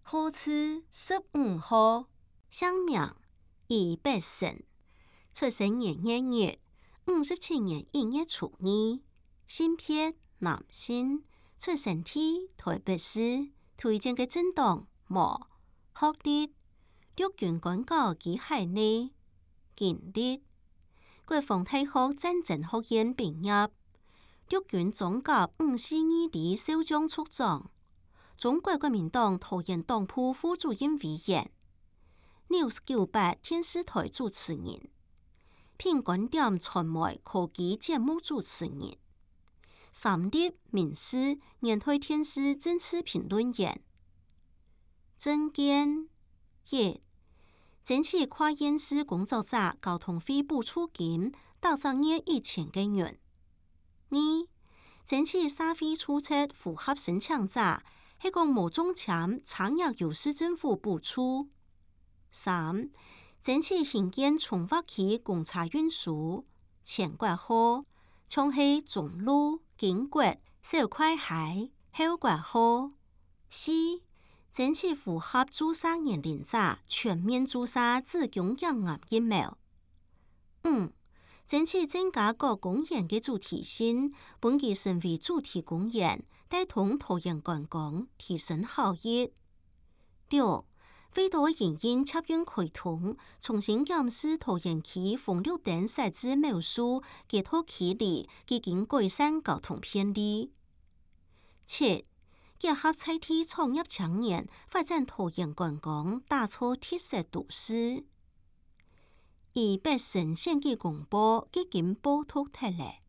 好似15號，姓名俞北辰，出生年1月，57年1月初2，性別男性，出生地台北市，推薦嘅政黨無，學歷陸軍官校及海內，經歷國防大學戰爭學院畢業，陸軍裝甲542旅少將出長，中國國民黨桃園黨部副主任委員，News98電視台主持人，品觀點傳媒科技節目主持人，3立民視年代電視政治評論員，政見1，爭取跨縣市工作者交通費補助金到10月以前嘅元；2，爭取社會注冊符合申請者係講無中簽產業由市政府補助；3，爭取興建從化區公車運輸前國號，像係中路、經國、小塊海、後國號；4，爭取符合注射年齡者全面注射子宮頸癌疫苗；5，爭取增加各公園嘅主題性，本地成為主題公園，帶動桃園觀光，提升效益；6，為咗營運捷運開通，重新檢視桃園區紅綠燈設置描述，結合起嚟，基金改善交通便利；7，結合在地創業青年，發展桃園觀光，打造特色都市。俞北辰選舉公報基金報讀特例。